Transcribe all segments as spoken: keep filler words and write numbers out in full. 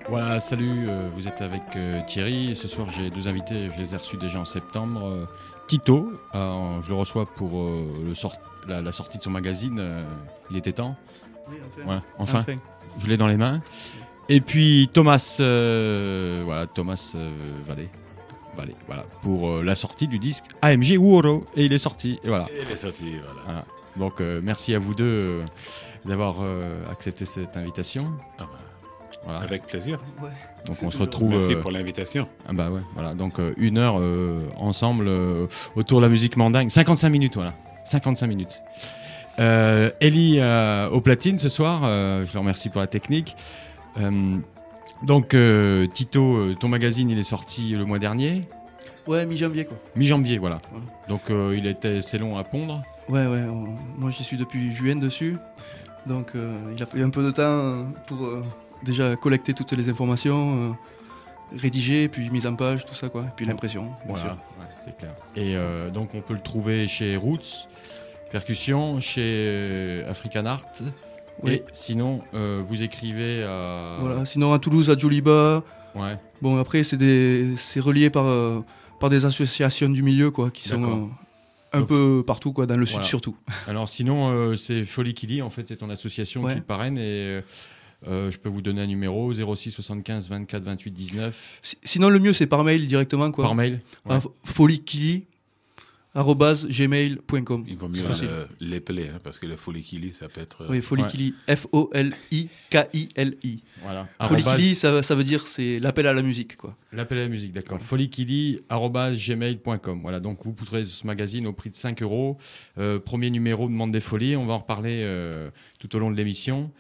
Voilà, salut, euh, vous êtes avec euh, Thierry. Ce soir, j'ai deux invités, je les ai reçus déjà en septembre. Euh, Tito, euh, je le reçois pour euh, le sort- la, la sortie de son magazine. Euh, il était temps. Oui, enfin. Ouais, enfin, Enfin. je l'ai dans les mains. Et puis Thomas, euh, voilà, Thomas euh, Vallée, Vallée, voilà, pour euh, la sortie du disque A M G Woro. Et il est sorti, et voilà. Et il est sorti, voilà. Voilà. Donc, euh, merci à vous deux euh, d'avoir euh, accepté cette invitation. Ah bah, Voilà. avec plaisir. Ouais. Donc, C'est on se toujours- retrouve. Merci euh, pour l'invitation. Ah bah ouais, voilà. Donc euh, une heure euh, ensemble euh, autour de la musique mandingue. cinquante-cinq minutes, voilà. cinquante-cinq minutes. Euh, Ellie euh, au platine ce soir. Euh, je le remercie pour la technique. Euh, donc euh, Tito, euh, ton magazine, il est sorti le mois dernier, Ouais, mi-janvier quoi. mi-janvier, voilà. Voilà. Donc euh, il était assez long à pondre. Ouais, ouais. on- Moi j'y suis depuis juin dessus. Donc euh, il a fallu un peu de temps euh, pour euh, déjà collecter toutes les informations, euh, rédiger, puis mise en page, tout ça quoi. Et puis l'impression, bien Voilà, sûr. ouais, c'est clair. Et euh, donc on peut le trouver chez Roots Percussion, chez euh, African Art. Oui. Et sinon, euh, vous écrivez à. Voilà. Sinon à Toulouse, à Djoliba. Ouais. Bon après c'est des, c'est relié par euh, par des associations du milieu quoi, qui sont D'accord. euh, un Donc- peu partout quoi, dans le sud Voilà. surtout. Alors sinon, euh, c'est Folie Kili, en fait, c'est ton association Ouais. qui le parraine et euh, je peux vous donner un numéro zéro six soixante-quinze vingt-quatre vingt-huit dix-neuf Si- Sinon le mieux c'est par mail directement quoi. par mail. Ouais. à folikili arobase gmail point com. Il vaut mieux C'est facile. le- l'épeler, hein, parce que le folikili, ça peut être. euh, Oui, Folikili, F O L I K I L I. Voilà. Folikili, ça, ça veut dire c'est l'appel à la musique quoi. L'appel à la musique, d'accord. Voilà. Folikili arobase gmail point com. Voilà, donc vous pourrez ce magazine au prix de cinq euros. Euh, premier numéro de Monde des Folies. On va en reparler euh, tout au long de l'émission.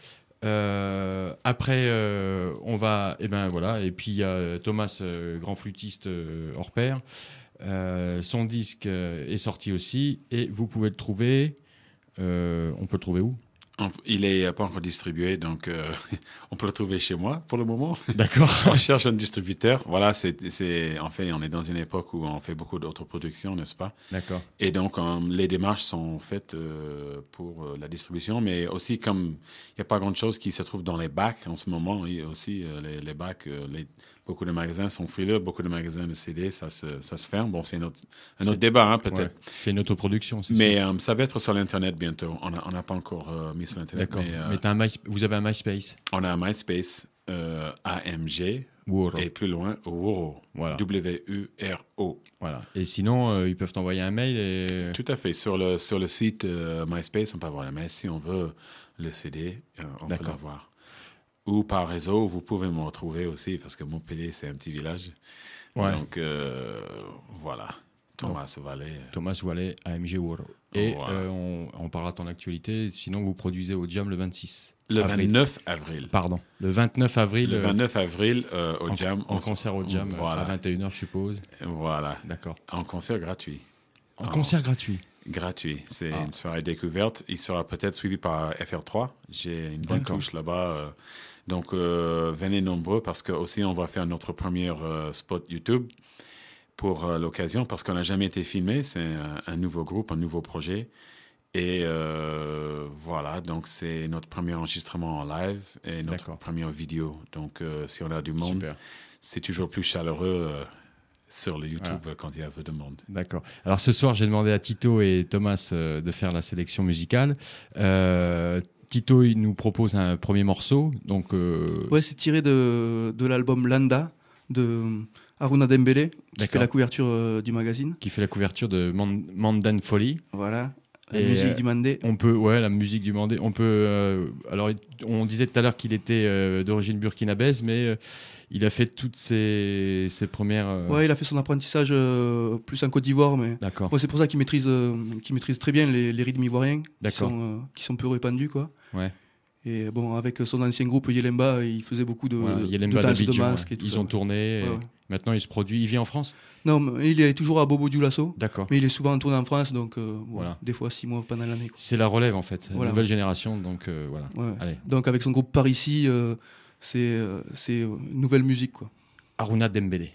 Euh, après, euh, on va. Et ben voilà. Et puis il y a Thomas, euh, grand flûtiste euh, hors pair. Euh, son disque euh, est sorti aussi et vous pouvez le trouver. Euh, on peut le trouver où? on- Il n'est pas encore distribué, donc euh, on peut le trouver chez moi pour le moment. D'accord. On cherche un distributeur. Voilà, c'est, c'est, en fait, on est dans une époque où on fait beaucoup d'autoproduction, n'est-ce pas? D'accord. Et donc, euh, les démarches sont faites euh, pour euh, la distribution, mais aussi comme il n'y a pas grand-chose qui se trouve dans les bacs en ce moment, et aussi euh, les, les bacs, euh, les, beaucoup de magasins sont frileux, beaucoup de magasins de C D, ça se, ça se ferme. Bon, c'est un autre, un C'est- autre débat, hein, peut-être. Ouais. C'est une autoproduction, c'est Mais euh, ça va être sur l'Internet bientôt. On n'a on n'a pas encore euh, mis sur sûr. l'Internet, D'accord. mais, euh, Mais t'as un My- vous avez un MySpace. on a un MySpace euh, A M G Woro. et plus loin, Wuro. Voilà. W U R O. Voilà. Et sinon, euh, ils peuvent t'envoyer un mail et. Tout à fait. Sur le, sur le site euh, MySpace, on peut avoir la mail. Si on veut le C D, euh, on peut D'accord. l'avoir. Ou par réseau, vous pouvez me retrouver aussi, parce que Montpellier, c'est un petit village. Ouais. Donc, euh, voilà. Thomas Vallée. Thomas Wallet, A M G Woro. Et Voilà. euh, on, on parlera de ton actualité. Sinon, vous produisez au Jam le vingt-six. Le avril. vingt-neuf avril. Pardon. Le vingt-neuf avril. Le euh, vingt-neuf avril, euh, au en, Jam. en on s- concert au Jam Voilà. à vingt et une heures, je suppose. Voilà. D'accord. En concert gratuit. En Ah. concert gratuit. Gratuit. C'est Ah. une soirée découverte. Il sera peut-être suivi par F R trois. J'ai une bonne D'accord. touche là-bas. euh. Donc, euh, venez nombreux parce que aussi on va faire notre premier euh, spot YouTube pour euh, l'occasion parce qu'on n'a jamais été filmé. C'est un, un nouveau groupe, un nouveau projet. Et euh, voilà, donc c'est notre premier enregistrement en live et notre D'accord. première vidéo. Donc, euh, si on a du monde, Super. c'est toujours plus chaleureux euh, sur le YouTube Voilà. euh, quand il y a un peu de monde. D'accord. Alors ce soir, j'ai demandé à Tito et Thomas euh, de faire la sélection musicale. Euh, Tito, il nous propose un premier morceau. Donc, euh, Ouais, c'est tiré de, de l'album Landa de Aruna Dembélé, qui D'accord. fait la couverture euh, du magazine. qui fait la couverture de Man- Mandan Folly. Voilà, la Et, musique euh, du Mandé. On peut, ouais, la musique du Mandé. On peut. euh, alors, on disait tout à l'heure qu'il était euh, d'origine burkinabèse, mais euh, il a fait toutes ses, ses premières. euh, Ouais, il a fait son apprentissage euh, plus en Côte d'Ivoire, mais D'accord. ouais, c'est pour ça qu'il maîtrise, euh, qu'il maîtrise très bien les, les rythmes ivoiriens, qui D'accord. sont, euh, qui sont peu répandus, quoi. Ouais. Et bon, avec son ancien groupe Yelemba, il faisait beaucoup de, Voilà, de Yelemba danse de d'Abidjan, masque ouais. et tout Ils ça. ont tourné. et Ouais, ouais. Maintenant, il se produit. Il vit en France. Non, mais il est toujours à Bobo Dioulasso, D'accord. mais il est souvent en tournée en France, donc euh, bon, Voilà. des fois six mois pendant l'année, quoi. C'est la relève en fait, la Voilà. nouvelle génération. Donc euh, voilà. Ouais. Allez. Donc avec son groupe Par ici, euh, c'est euh, c'est euh, une nouvelle musique, quoi. Aruna Dembélé.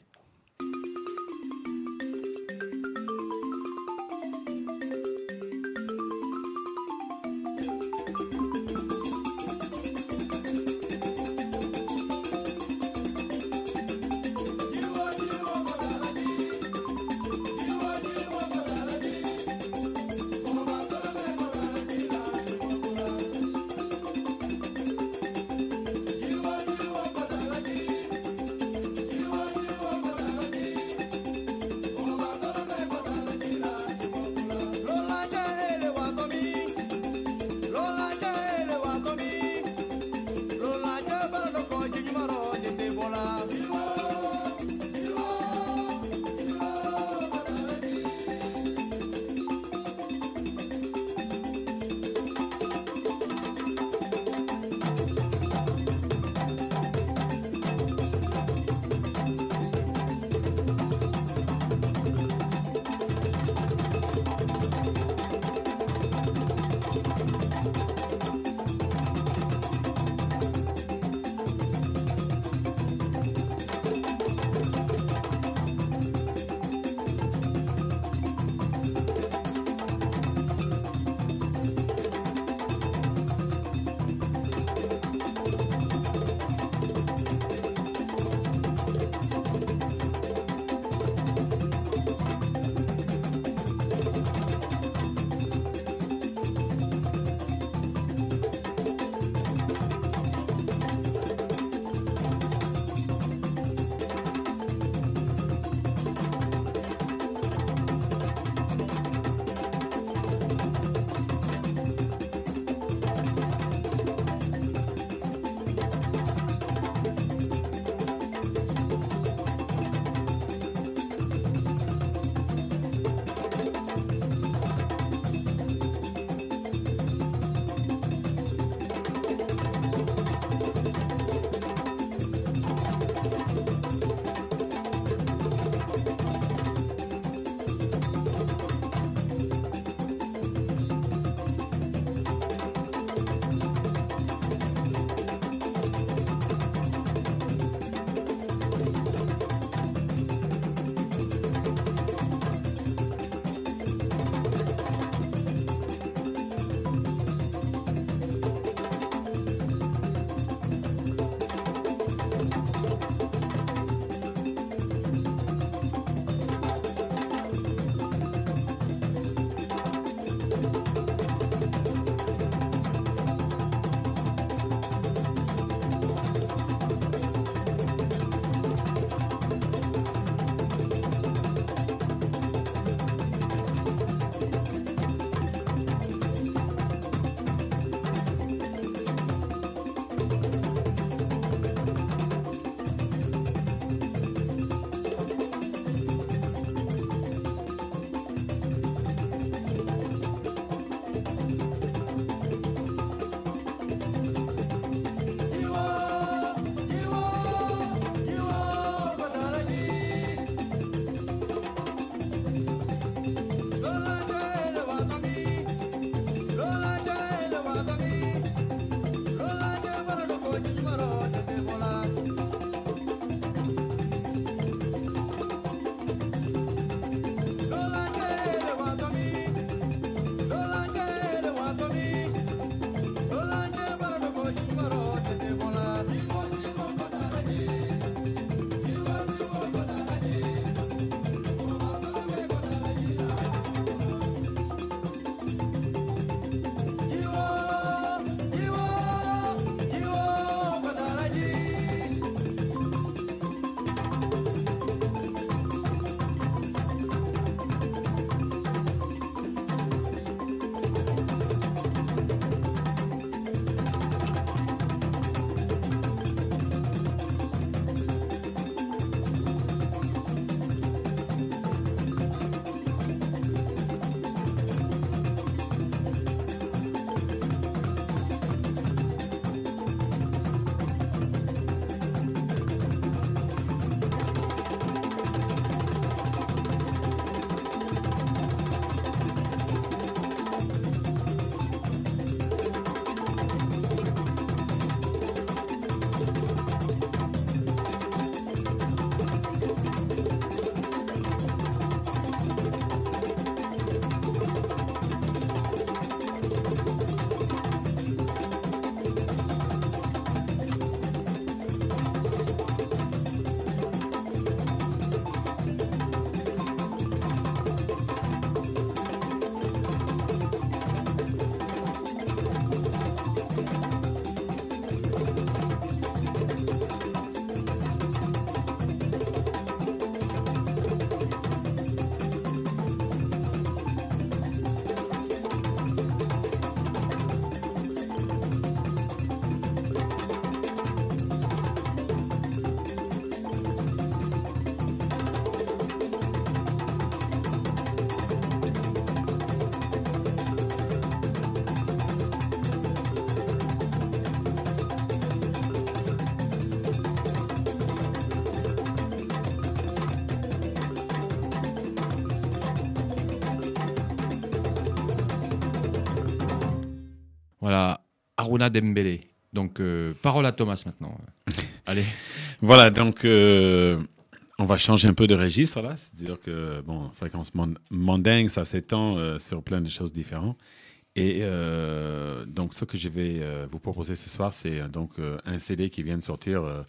Voilà, Aruna Dembélé. Donc, euh, parole à Thomas maintenant. Allez. Voilà, donc euh, on va changer un peu de registre là. C'est-à-dire que, bon, Fréquence Mandingue, ça s'étend euh, sur plein de choses différentes. Et euh, donc, ce que je vais euh, vous proposer ce soir, c'est euh, donc euh, un C D qui vient de sortir euh,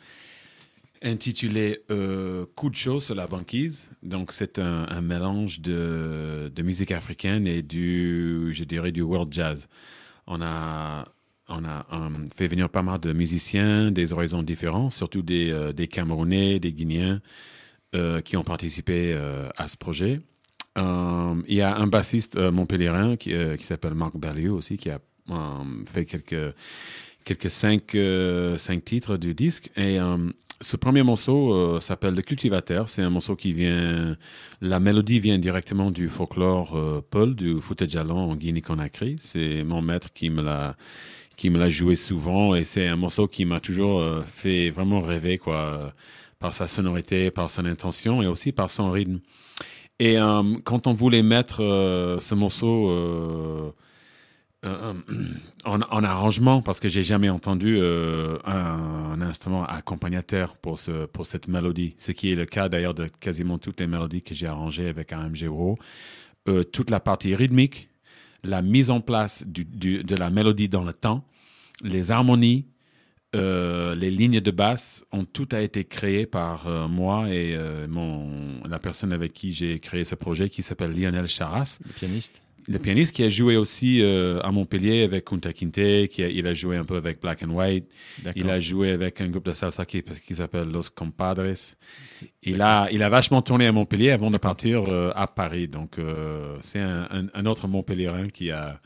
intitulé euh, Coup de chaud sur la banquise. Donc, c'est un, un mélange de, de musique africaine et du, je dirais, du world jazz. On a, on a um, fait venir pas mal de musiciens des horizons différents, surtout des, euh, des Camerounais, des Guinéens euh, qui ont participé euh, à ce projet. Euh, il y a un bassiste euh, montpelliérain qui, euh, qui s'appelle Marc Berlieu aussi, qui a euh, fait quelques, quelques cinq, euh, cinq titres du disque. Et euh, ce premier morceau euh, s'appelle Le Cultivateur. C'est un morceau qui vient... La mélodie vient directement du folklore euh, Peul, du Fouta Djallon en Guinée-Conakry. C'est mon maître qui me l'a qui me l'a joué souvent. Et c'est un morceau qui m'a toujours euh, fait vraiment rêver, quoi, par sa sonorité, par son intention et aussi par son rythme. Et euh, quand on voulait mettre euh, ce morceau euh, euh, en, en arrangement, parce que j'ai jamais entendu euh, un, un instrument accompagnateur pour ce pour cette mélodie, ce qui est le cas d'ailleurs de quasiment toutes les mélodies que j'ai arrangées avec A M G Euro, euh, toute la partie rythmique, la mise en place du, du, de la mélodie dans le temps, les harmonies. Euh, les lignes de basse ont tout a été créé par euh, moi et euh, mon la personne avec qui j'ai créé ce projet qui s'appelle Lionel Charras, le pianiste. Le pianiste qui a joué aussi euh, à Montpellier avec Kunta Kinte, qui a, il a joué un peu avec Black and White. D'accord. Il a joué avec un groupe de salsa qui, qui s'appelle Los Compadres. Il a il a vachement tourné à Montpellier avant de partir euh, à Paris. Donc euh, c'est un, un, un autre Montpelliérain qui a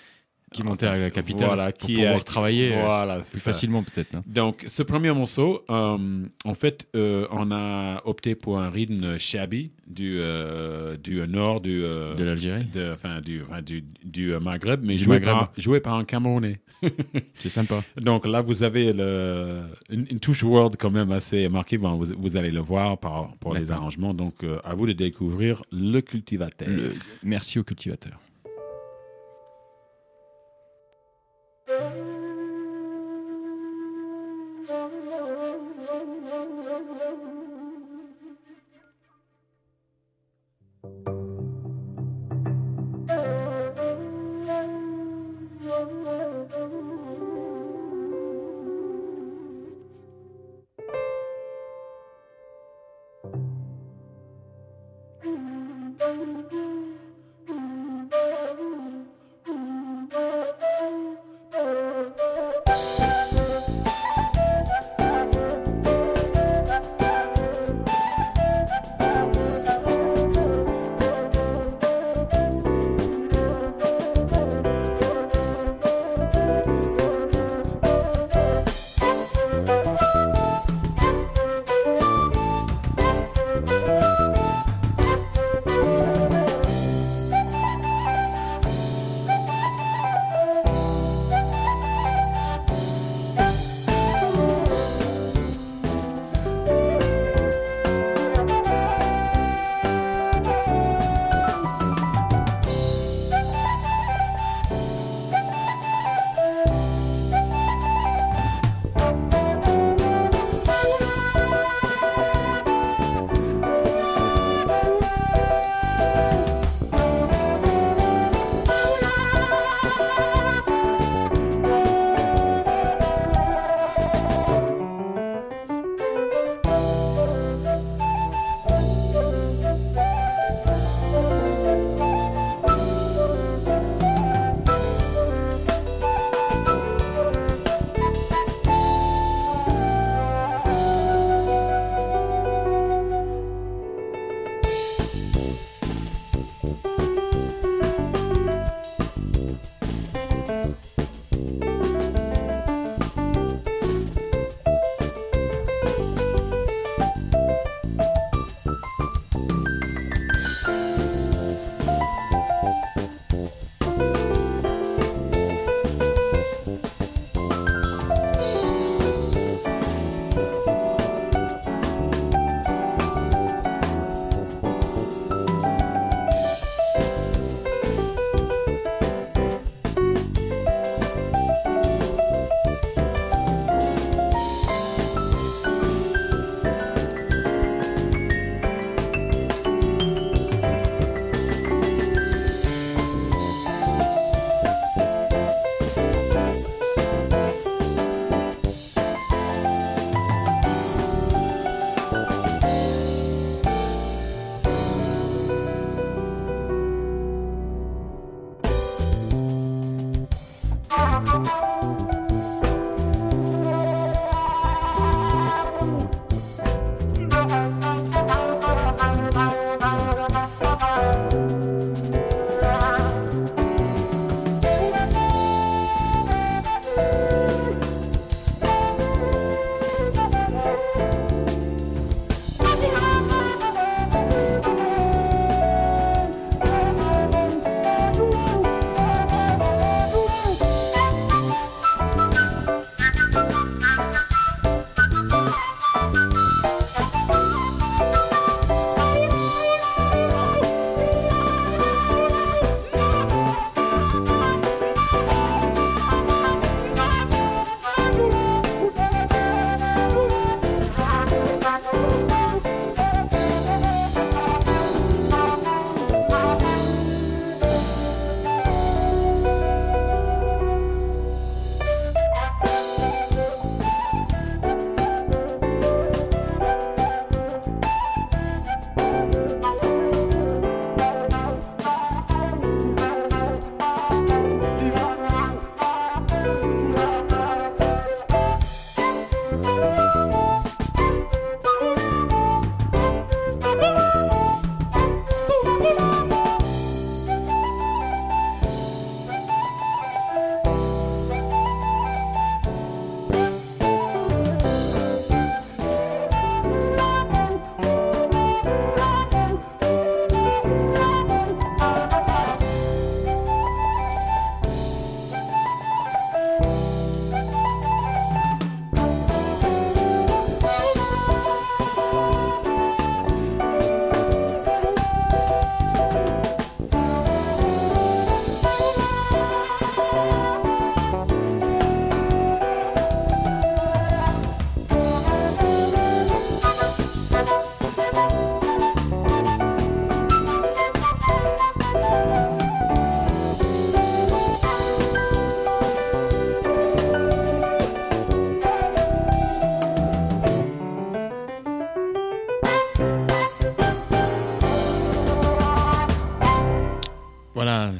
qui montait à la capitale voilà, pour qui pouvoir a, travailler voilà, euh, plus ça. facilement peut-être. Hein. Donc, ce premier morceau, euh, en fait, euh, on a opté pour un rythme shabby du, euh, du nord du, euh, de l'Algérie, de, enfin, du, enfin, du, du Maghreb, mais du joué, Maghreb. Par, joué par un Camerounais. C'est sympa. Donc là, vous avez le, une, une touche world quand même assez marquée. Bon, vous, vous allez le voir par, pour les arrangements. Donc, euh, à vous de découvrir Le Cultivateur. Le... Merci au cultivateur.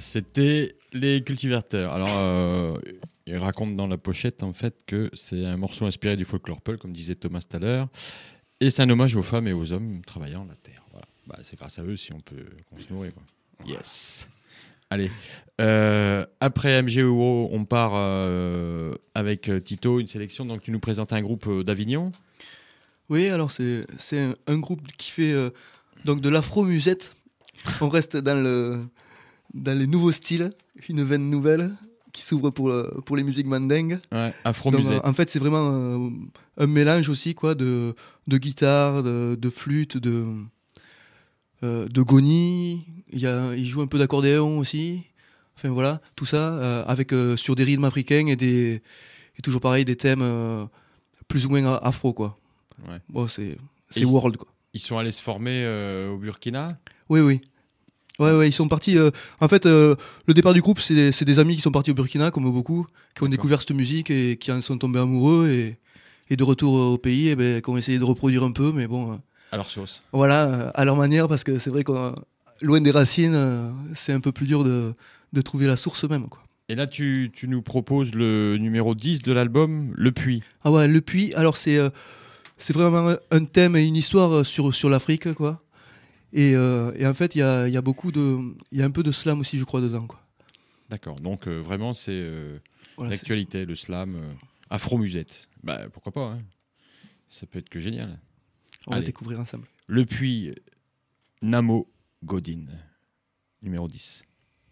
C'était les cultivateurs. Alors, euh, il raconte dans la pochette en fait que c'est un morceau inspiré du folklore punk, comme disait Thomas tout à l'heure, et c'est un hommage aux femmes et aux hommes travaillant la terre. Voilà. Bah, c'est grâce à eux si on peut continuer. Quoi. Yes. Allez. Euh, après M G O O, on part euh, avec Tito, une sélection. Donc, tu nous présentes un groupe d'Avignon. Oui, alors c'est, c'est un, un groupe qui fait euh, donc de l'afro-musette. On reste dans, le, dans les nouveaux styles, une veine nouvelle qui s'ouvre pour, pour les musiques mandingues. Ouais, afro-musette. Donc, en fait, c'est vraiment euh, un mélange aussi quoi, de, de guitare, de, de flûte, de, euh, de goni. Il, y a, il joue un peu d'accordéon aussi. Enfin voilà, tout ça euh, avec, euh, sur des rythmes africains et, des, et toujours pareil, des thèmes euh, plus ou moins afro, quoi. Ouais. Bon, c'est, c'est world, quoi. Ils sont allés se former euh, au Burkina. Oui, oui. Ouais, ouais, ils sont partis. Euh, en fait, euh, le départ du groupe, c'est des, c'est des amis qui sont partis au Burkina, comme beaucoup, qui ont D'accord. découvert cette musique et qui en sont tombés amoureux. Et, et de retour au pays, et ben, qui ont essayé de reproduire un peu, mais bon. Euh, à leur sauce. Voilà, à leur manière, parce que c'est vrai qu'on loin des racines, euh, c'est un peu plus dur de, de trouver la source même, quoi. Et là, tu, tu nous proposes le numéro dix de l'album, Le Puits. Ah ouais, Le Puits. Alors, c'est. Euh, C'est vraiment un thème et une histoire sur, sur l'Afrique, quoi. Et, euh, et en fait, il y a, y a beaucoup de... Il y a un peu de slam aussi, je crois, dedans, quoi. D'accord. Donc, euh, vraiment, c'est euh, voilà, l'actualité, c'est... le slam, euh, afro-musette. Bah, pourquoi pas, hein. Ça peut être que génial. On Allez. va découvrir ensemble. Le Puits, Namo Godin, numéro dix.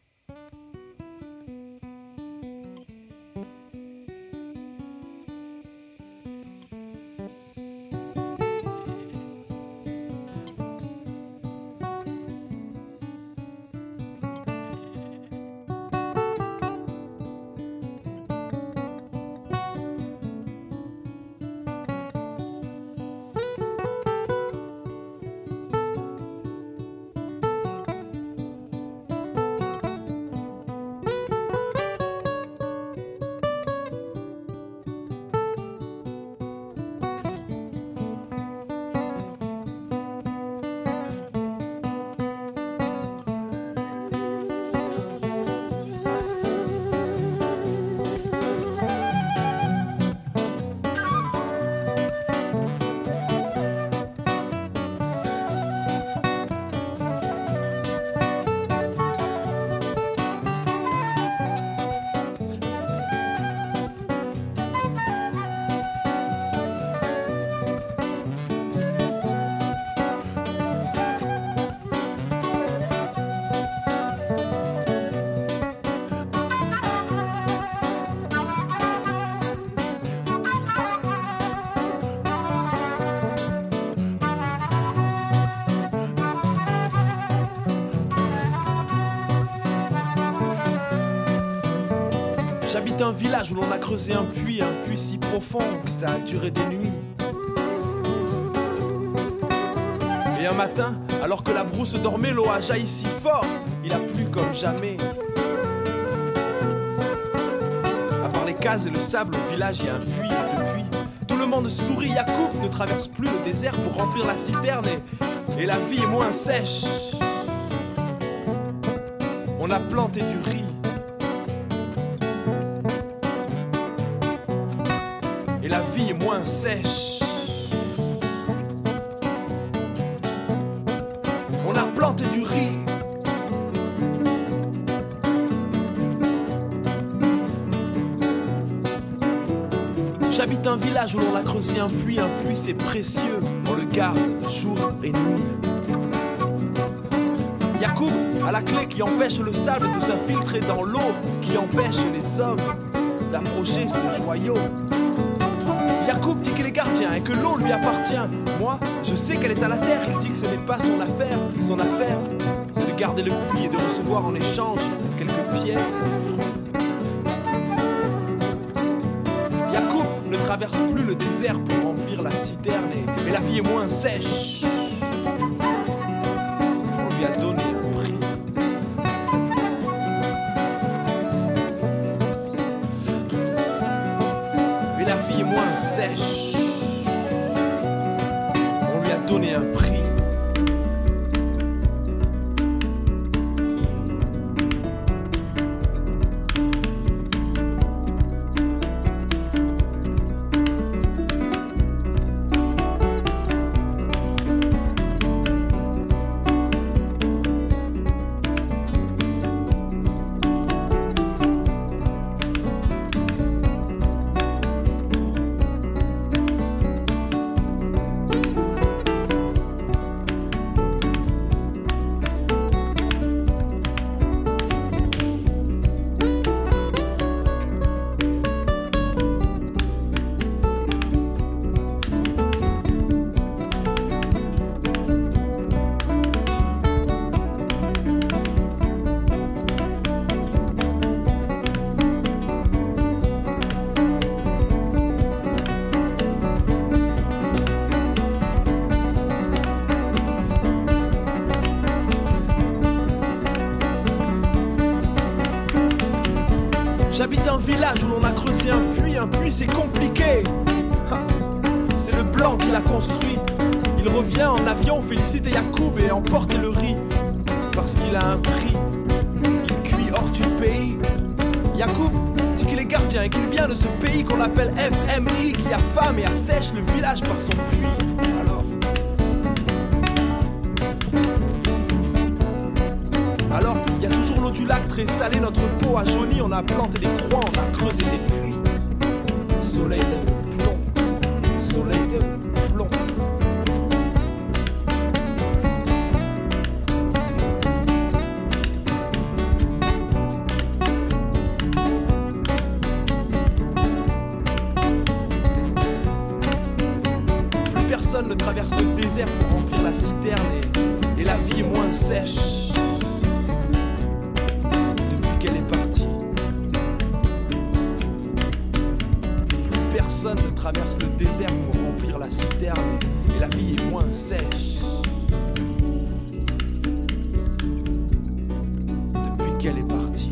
J'habite un village où l'on a creusé un puits, un puits si profond que ça a duré des nuits. Et un matin, alors que la brousse dormait, l'eau a jailli si fort, il a plu comme jamais. À part les cases et le sable, au village, il y a un puits. Et depuis, tout le monde sourit. Yacoub ne traverse plus le désert pour remplir la citerne. Et, et la vie est moins sèche. On a planté du riz. Et la vie est moins sèche. On a planté du riz. J'habite un village où l'on a creusé un puits. Un puits c'est précieux, on le garde jour et nuit. Yacoub a la clé qui empêche le sable de s'infiltrer dans l'eau, qui empêche les hommes d'approcher ce joyau. Yacoub dit qu'il est gardien et que l'eau lui appartient. Moi, je sais qu'elle est à la terre. Il dit que ce n'est pas son affaire. Son affaire, c'est de garder le puits et de recevoir en échange quelques pièces de fruits. Yacoub ne traverse plus le désert pour remplir la citerne et, et la vie est moins sèche. On lui a donné un prix. Et la vie est moins sèche. On lui a donné un prix. J'habite un village où l'on a creusé un puits, un puits c'est compliqué. Ha. C'est le blanc qui l'a construit. Il revient en avion féliciter Yacoub et emporter le riz. Parce qu'il a un prix, il cuit hors du pays. Yacoub dit qu'il est gardien et qu'il vient de ce pays qu'on appelle F M I, qui a faim et assèche le village par son puits. Alors Alors, il y a toujours l'eau du lac très salée, notre peau a jauni, on a planté des croix, on a creusé des puits. Soleil de plomb, soleil de plomb. Plus personne ne traverse le désert pour remplir la citerne et, et la vie est moins sèche. Personne ne traverse le désert pour remplir la citerne et la vie est moins sèche. Depuis qu'elle est partie.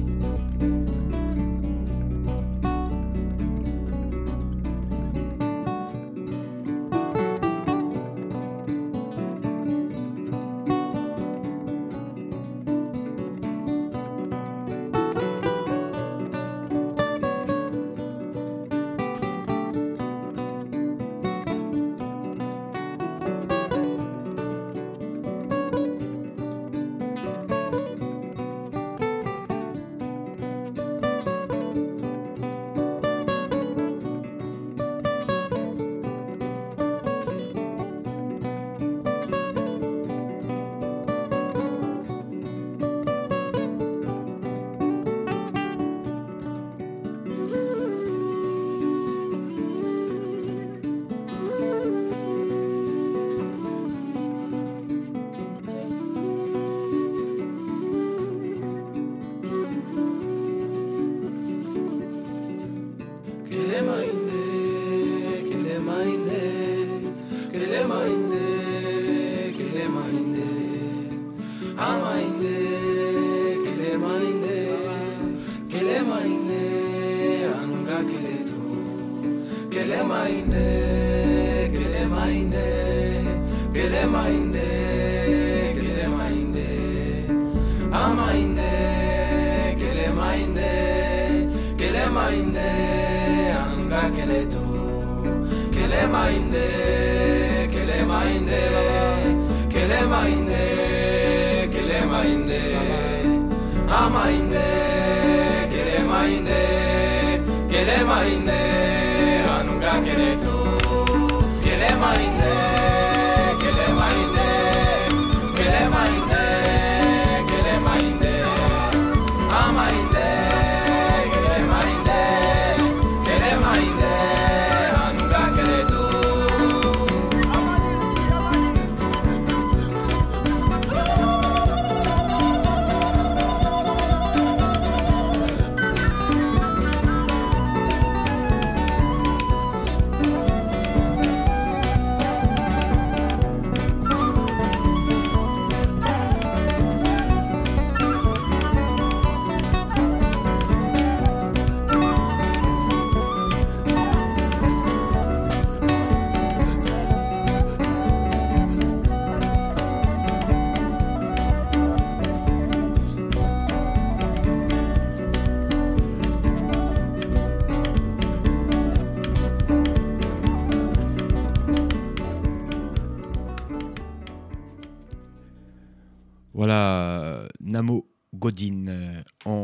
Voilà, Namo Godine.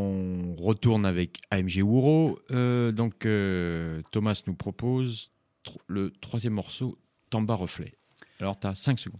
On retourne avec A M G Ouro. Euh, donc, euh, Thomas nous propose tr- le troisième morceau, Tamba Reflet. Alors, tu as cinq secondes.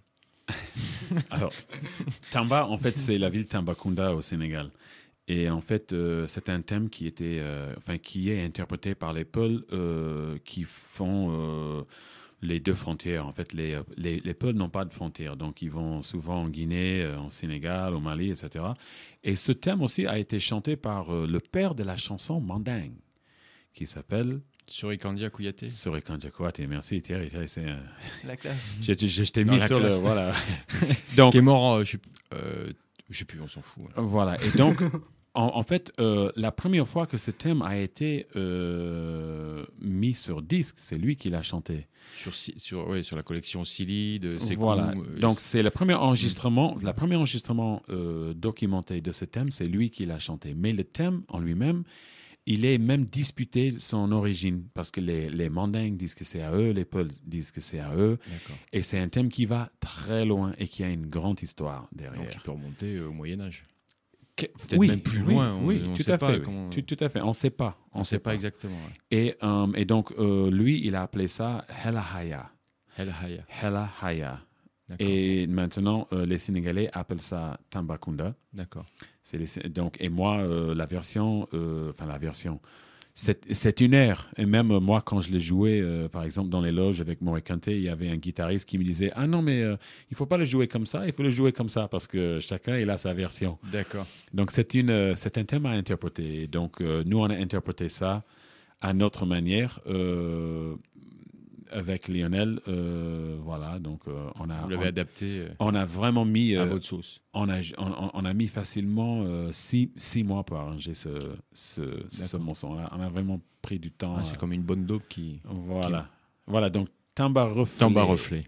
Alors, Tamba, en fait, c'est la ville Tambacounda au Sénégal. Et en fait, euh, c'est un thème qui, était, euh, enfin, qui est interprété par les Peuls euh, qui font euh, les deux frontières. En fait, les, les, les Peuls n'ont pas de frontières. Donc, ils vont souvent en Guinée, en Sénégal, au Mali, et cetera. Et ce thème aussi a été chanté par euh, le père de la chanson Mandingue, qui s'appelle... Surikandia Kouyaté. Surikandia Kouyaté, merci Thierry. Thierry, c'est un... La classe. Je, je, je t'ai Dans mis la sur classe. le... Voilà. Donc, qui est mort, euh, je sais euh, je sais plus, on s'en fout. Ouais. Voilà. Et donc, En, en fait, euh, la première fois que ce thème a été euh, mis sur disque, c'est lui qui l'a chanté. Sur, sur, ouais, sur la collection Silly de Sekou. Voilà. Euh, Donc, c'est le premier enregistrement, mmh. le premier enregistrement euh, documenté de ce thème, c'est lui qui l'a chanté. Mais le thème en lui-même, il est même disputé son origine, parce que les, les Mandingues disent que c'est à eux, les Peuls disent que c'est à eux. D'accord. Et c'est un thème qui va très loin et qui a une grande histoire derrière. Donc, il peut remonter au Moyen-Âge. Que, Peut-être oui, même plus loin. Oui, on, oui on tout, sait à pas fait, comment... tout, tout à fait. On ne sait pas. On ne sait pas, pas exactement. Ouais. Et, euh, et donc, euh, lui, il a appelé ça Hela Haya. Hela Haya. Hela Haya. Et maintenant, euh, les Sénégalais appellent ça Tambacounda. D'accord. C'est les, donc, et moi, euh, la version, euh, enfin la version, c'est, c'est une aire. Et même euh, moi, quand je l'ai joué, euh, par exemple, dans les loges avec Maury Kanté, il y avait un guitariste qui me disait « Ah non, mais euh, il ne faut pas le jouer comme ça, il faut le jouer comme ça, parce que chacun, il a sa version. » D'accord. Donc, c'est, une, euh, c'est un thème à interpréter. Donc, euh, nous, on a interprété ça à notre manière. Euh, avec Lionel, euh, voilà, donc euh, on a... Vous l'avez on, adapté euh, on a vraiment mis... à euh, votre sauce. On a, on, on a mis facilement euh, six, six mois pour arranger ce, ce, ce morceau. On a, on a vraiment pris du temps. Ah, c'est euh, comme une bonne dope qui... Voilà, qui... voilà donc Tamba Reflet. Tamba Reflet.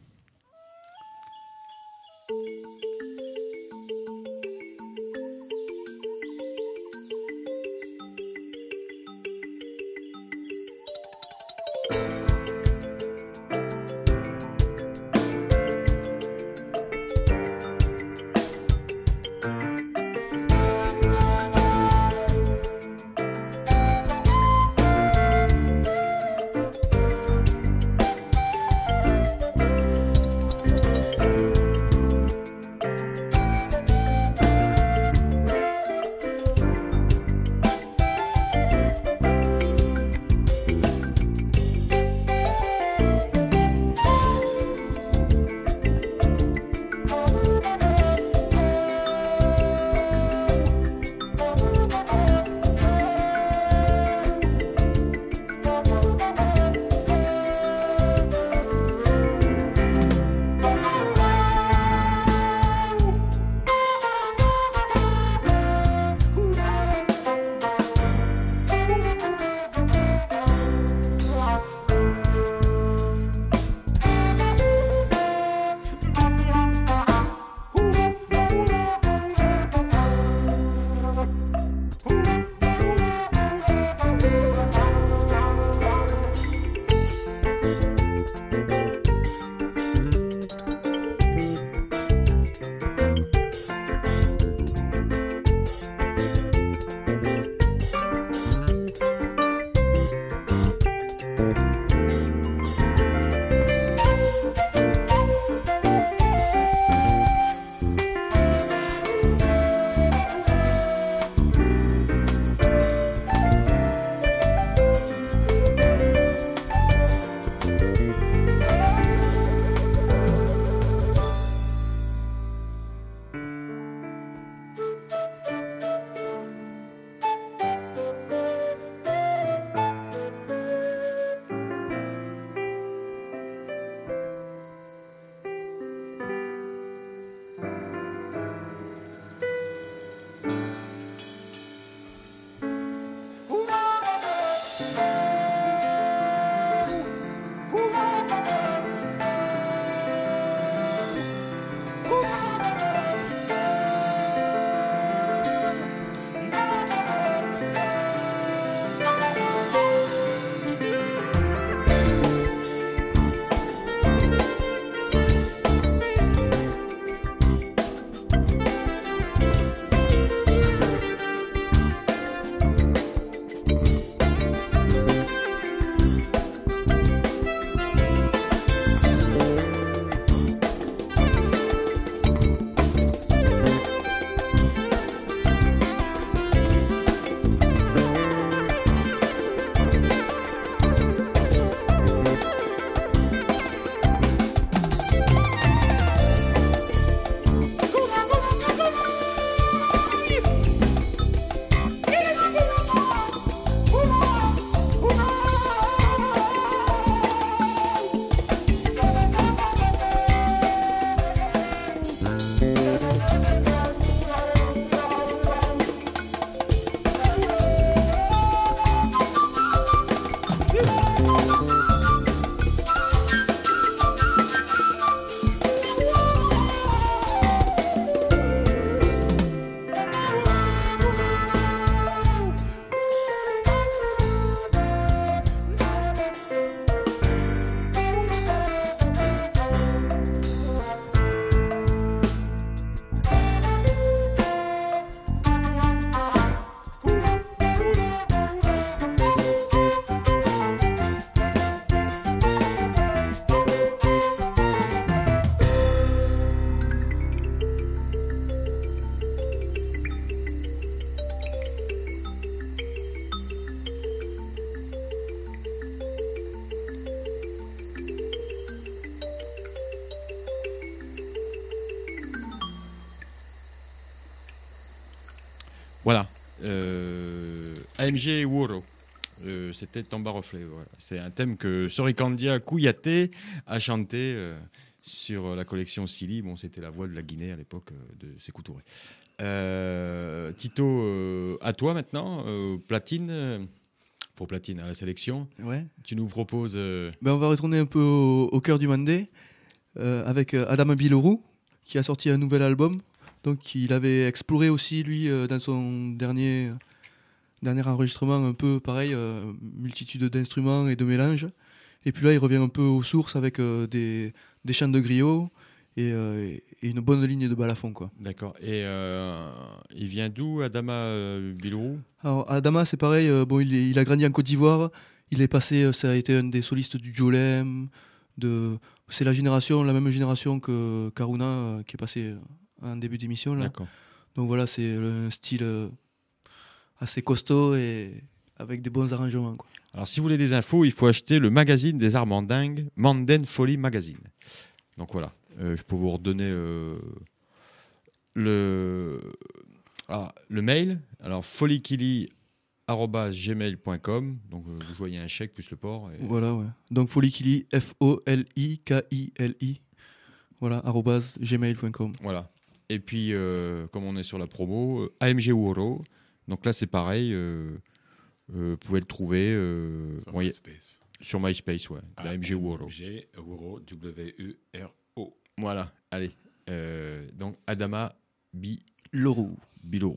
Voilà. Euh, A M G Woro. Euh, c'était Tomba Reflet. Voilà. C'est un thème que Sorikandia Kouyaté a chanté euh, sur la collection Silly. Bon, c'était la voix de la Guinée à l'époque euh, de Sékou Touré. Euh, Tito, euh, à toi maintenant, euh, Platine, euh, pour Platine à la sélection. Ouais. Tu nous proposes. Euh... Ben, on va retourner un peu au, au cœur du Mandé euh, avec euh, Adama Bilorou qui a sorti un nouvel album. Donc il avait exploré aussi lui euh, dans son dernier, dernier enregistrement un peu pareil, euh, multitude d'instruments et de mélanges. Et puis là il revient un peu aux sources avec euh, des, des chants de griot et, euh, et une bonne ligne de balafon quoi. D'accord. Et euh, il vient d'où Adama euh, Bilorou? Alors Adama c'est pareil, euh, bon, il, est, il a grandi en Côte d'Ivoire, il est passé, ça a été un des solistes du Jolem, de, c'est la génération, la même génération que Karuna euh, qui est passé en début d'émission là. D'accord. Donc voilà, c'est un style euh, assez costaud et avec des bons arrangements quoi. Alors si vous voulez des infos, il faut acheter le magazine des arts mandingues, Manden Folly Magazine. Donc voilà, euh, je peux vous redonner euh, le, ah, le mail. Alors follikili arobase gmail point com. Donc euh, vous voyez un chèque plus le port. Et... Voilà, ouais. Donc follikili, F O L I K I L I. Voilà, arobase gmail point com. Voilà. Et puis, euh, comme on est sur la promo, euh, A M G Woro. Donc là, c'est pareil. Euh, euh, vous pouvez le trouver euh, Sur bon, y- MySpace. sur MySpace, ouais. A M G Woro. A M G Woro, W U R O. Voilà. Allez. Euh, donc Adama Bi Lorou. Bilorou.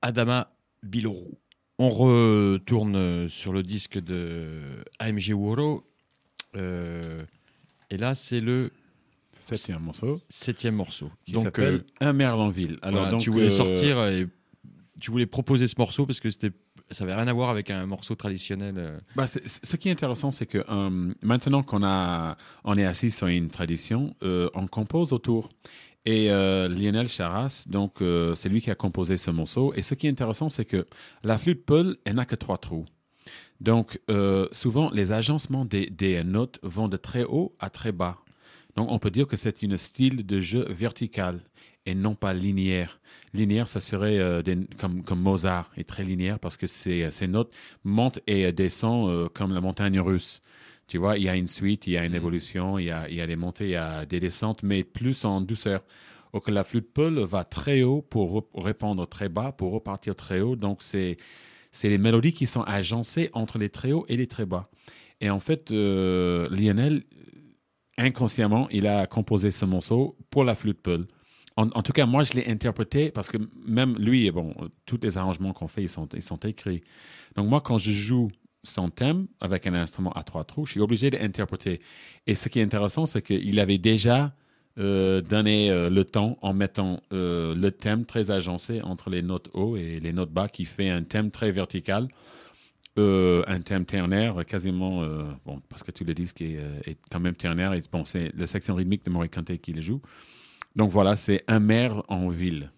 Adama Bilorou. On retourne sur le disque de A M G Woro. Euh, et là, c'est le septième morceau. Septième morceau. Qui donc, s'appelle euh, Un Merlanville. Alors, voilà, donc, tu voulais euh, sortir et tu voulais proposer ce morceau parce que c'était, ça n'avait rien à voir avec un morceau traditionnel. euh. Bah, c'est- c'est- ce qui est intéressant, c'est que euh, maintenant qu'on a, on est assis sur une tradition, euh, on compose autour. Et euh, Lionel Charras, donc euh, c'est lui qui a composé ce morceau. Et ce qui est intéressant, c'est que la flûte Peul, elle n'a que trois trous. Donc euh, souvent, les agencements des, des notes vont de très haut à très bas. Donc on peut dire que c'est un style de jeu vertical et non pas linéaire. Linéaire, ça serait euh, des- comme, comme Mozart, est très linéaire parce que ces, ces notes montent et descendent euh, comme la montagne russe. Tu vois, il y a une suite, il y a une évolution, il y a, il y a des montées, il y a des descentes, mais plus en douceur. Or que la flûte Peul va très haut pour re- répondre très bas, pour repartir très haut. Donc, c'est, c'est les mélodies qui sont agencées entre les très hauts et les très bas. Et en fait, euh, Lionel, inconsciemment, il a composé ce morceau pour la flûte Peul. En, en tout cas, moi, je l'ai interprété parce que même lui, bon, tous les arrangements qu'on fait, ils sont, ils sont écrits. Donc, moi, quand je joue son thème avec un instrument à trois trous, je suis obligé d'interpréter. Et ce qui est intéressant, c'est qu'il avait déjà euh, donné euh, le temps en mettant euh, le thème très agencé entre les notes haut et les notes bas, qui fait un thème très vertical, euh, un thème ternaire quasiment, euh, bon, parce que tout le disque est, euh, est quand même ternaire. Et, bon, c'est la section rythmique de Maurice Kanté qui le joue. Donc voilà, c'est Un merle en ville.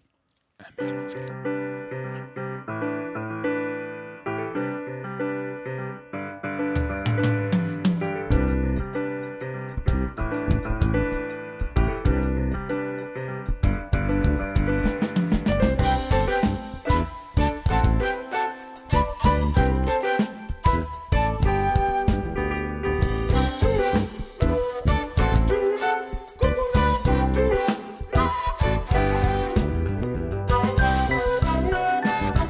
Coucou.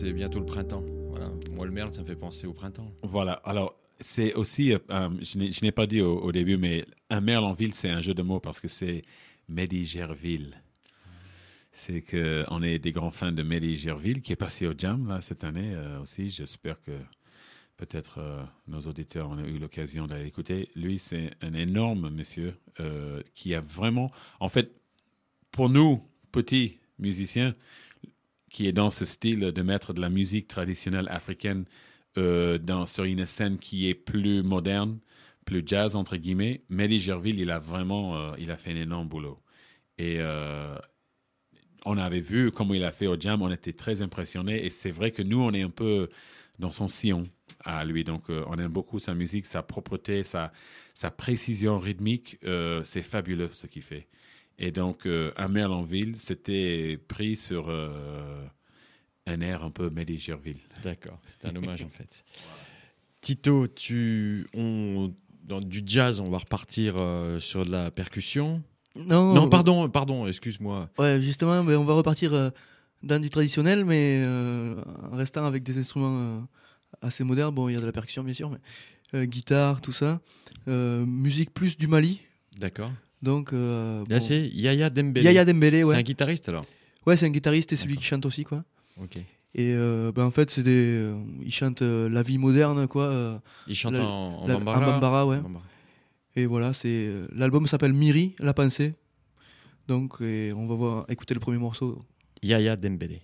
c'est bientôt le printemps. Voilà. Moi, le merle, ça me fait penser au printemps. Voilà. Alors, c'est aussi, euh, je, n'ai, je n'ai pas dit au, au début, mais un merle en ville, c'est un jeu de mots parce que c'est Mehdi Gerville. C'est qu'on est des grands fans de Mehdi Gerville qui est passé au Jam là, cette année euh, aussi. J'espère que peut-être euh, nos auditeurs ont eu l'occasion d'aller l'écouter. Lui, c'est un énorme monsieur euh, qui a vraiment... En fait, pour nous, petits musiciens, qui est dans ce style de mettre de la musique traditionnelle africaine euh, dans, sur une scène qui est plus moderne, plus jazz, entre guillemets, Mehdi Gerville, il a vraiment euh, il a fait un énorme boulot. Et euh, on avait vu comment il a fait au Jam, on était très impressionnés. Et c'est vrai que nous, on est un peu dans son sillon à lui. Donc, euh, on aime beaucoup sa musique, sa propreté, sa, sa précision rythmique. Euh, c'est fabuleux ce qu'il fait. Et donc, euh, un merle en ville, c'était pris sur euh, un air un peu Mehdi Gerville. D'accord, c'est un hommage en fait. Voilà. Tito, tu, on, dans du jazz, on va repartir euh, sur de la percussion. Non, non pardon, pardon, excuse-moi. Ouais, justement, mais on va repartir euh, dans du traditionnel, mais euh, en restant avec des instruments euh, assez modernes. Bon, il y a de la percussion, bien sûr, mais euh, guitare, tout ça. Euh, musique plus du Mali. D'accord. Donc, euh, là, bon. c'est Yaya Dembélé. Yaya Dembélé, ouais. C'est un guitariste alors. Ouais, c'est un guitariste et D'accord. celui qui chante aussi, quoi. Ok. Et euh, ben en fait, c'est des, euh, il chante euh, la vie moderne, quoi. Euh, il chante la, en, en la, bambara. En bambara, ouais. En bambara. Et voilà, c'est euh, l'album s'appelle Miri, la pensée. Donc, et on va voir, écouter le premier morceau. Yaya Dembélé.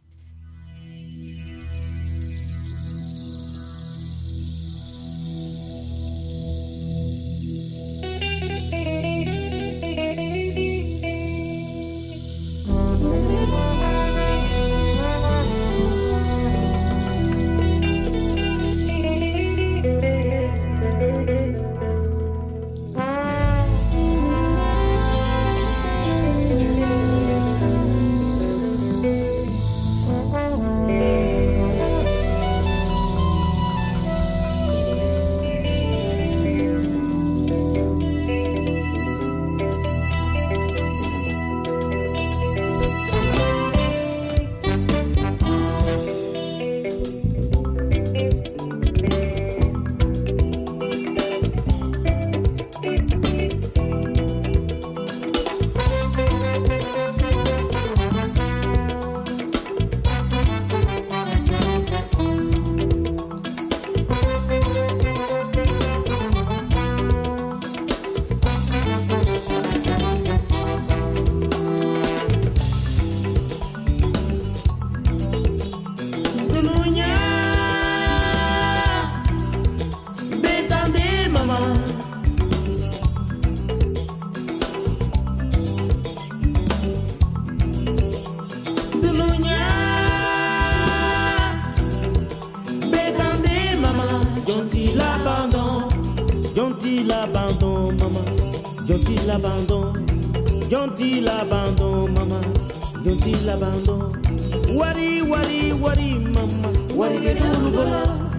l'abandon, gentil l'abandon, maman, gentil l'abandon. Wari, wari, wari, maman, wari bedolu bolo.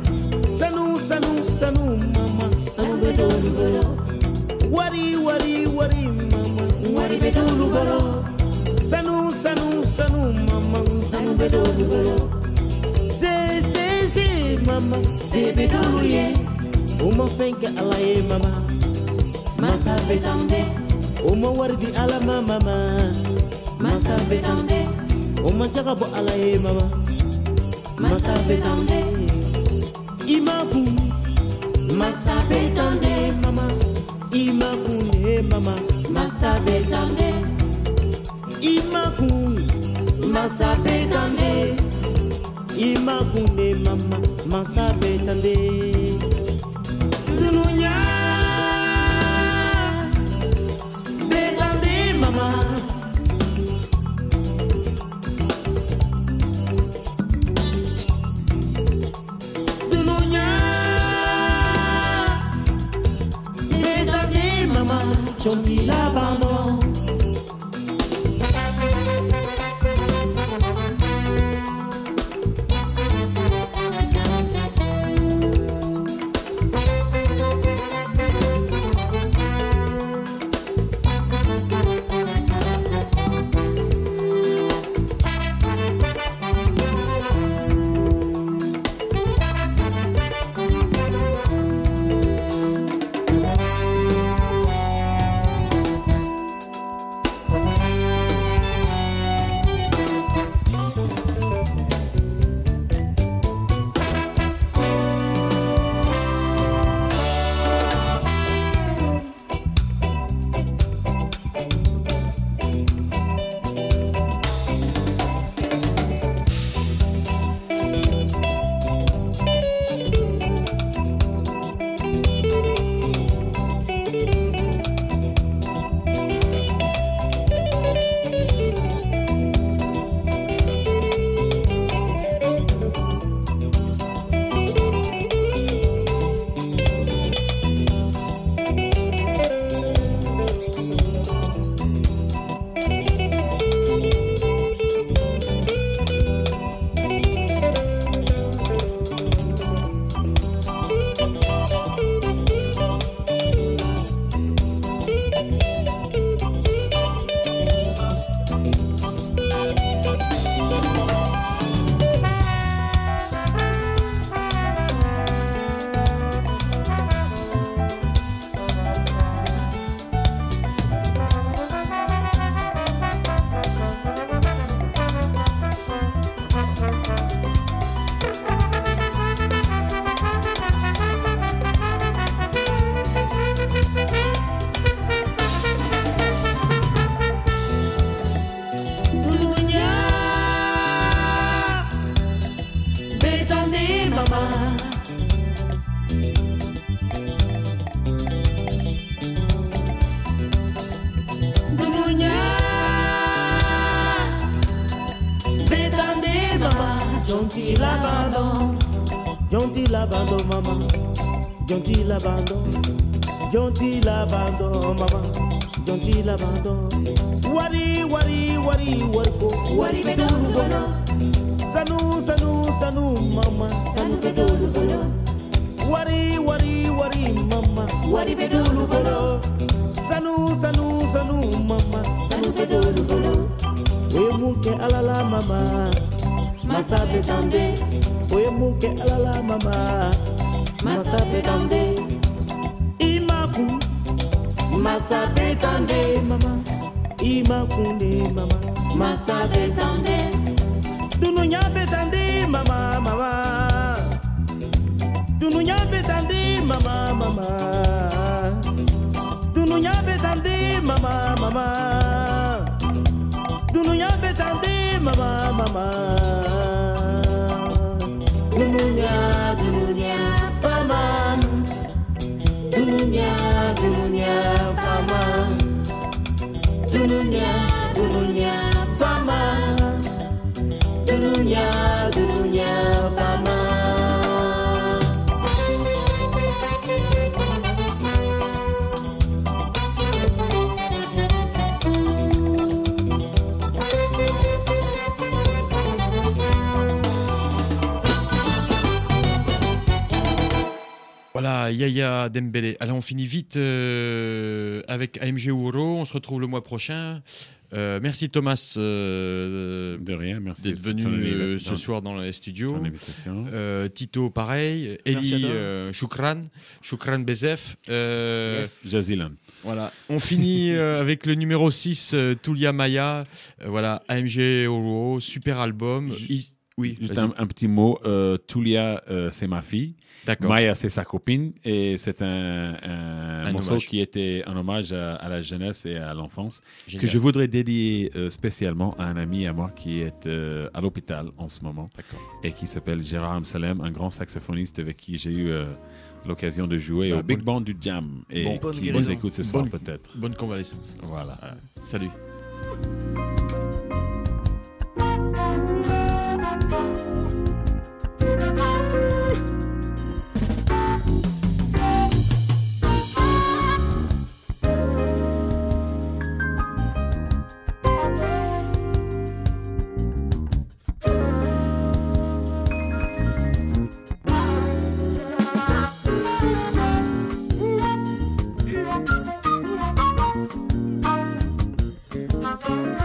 Sanu, sanu, sanu, maman, sanu bedolu bolo. Wari, wari, wari, maman, wari bedolu bolo. Sanu, sanu, sanu, maman, sanu bedolu bolo. Se, se, se, maman, se bedolu ye. Uma fenke alaye mama. Masa betande, uma wardi ala mama, masa betande, uma jagabo ala ye mama, masa betande, imabu, masa betande mama, imabu ne mama, masa betande, imabu, masa betande, imabu ne mama, masa betande, dununya. Gentil l'abandon. Jonti l'abandon, Jonti l'abandon, maman. Jonti l'abandon, Jonti l'abandon, maman. Jonti l'abandon. Wari, wari, wari, warko. Wari bedolu bolo. Sanu, sanu, sanu, mama. Sanu bedolu bolo. Wari, wari, wari, mama. Wari bedolu bolo. Sanu, sanu, sanu, mama. Sanu bedolu bolo. Oye muke alala mama. Masa betande. Oye muke alala mama. Masa betande. Imaku. Masa betande. Mama. Imakunde mama. Masa betande. Dununya betande mama mama. Dununya betande mama mama. Dununya betande mama mama. Dununya betande mama mama. Dununya dununya fama. Dununya dununya fama. Dununya dununya fama. Dununya dununya fama. Voilà, Yaya Dembélé. Alors on finit vite euh, avec A M G Ouro. On se retrouve le mois prochain. Euh, merci Thomas euh, de rien, merci d'être venu euh, ce soir dans les studios. Euh, Tito pareil, Eli euh, Choukran, Choukran Bezef. Euh, yes. Jazilan. Voilà, on finit euh, avec le numéro six, euh, Tulia Maya. Euh, voilà, A M G Ouro, super album. J- Oui, juste un, un petit mot. Euh, Tulia, euh, c'est ma fille. D'accord. Maya, c'est sa copine. Et c'est un, un, un morceau hommage. qui était un hommage à, à la jeunesse et à l'enfance. Génial. Que je voudrais dédier euh, spécialement à un ami à moi qui est euh, à l'hôpital en ce moment. D'accord. Et qui s'appelle Gérard Amsalem, un grand saxophoniste avec qui j'ai eu euh, l'occasion de jouer Ah, au Big bonne... Band du Jam. Et bon, qui nous écoute ce soir bonne, peut-être. Bonne convalescence. Voilà. Ah, salut. Thank you.